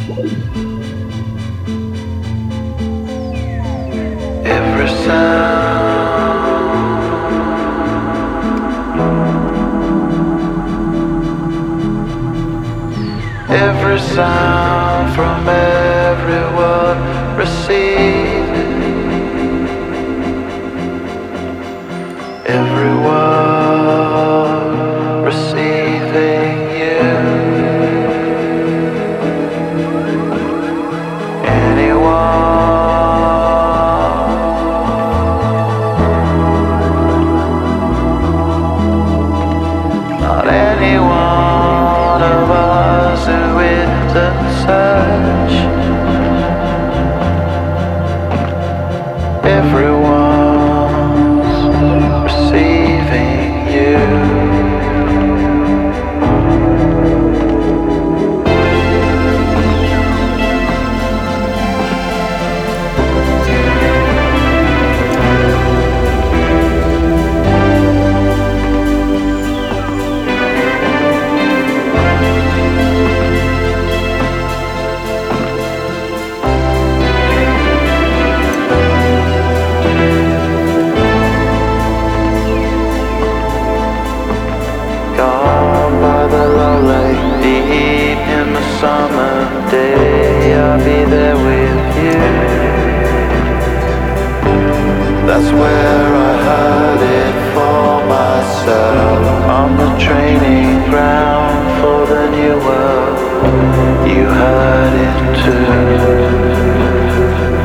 Every sound, every sound from everyone receiving, everyone receiving you. Not any one of us who isn't such. Everyone's receiving you. Gone by the lonely deep in the summer day, I'll be there with you. That's where I heard it for myself, on the training ground for the new world. You heard it too.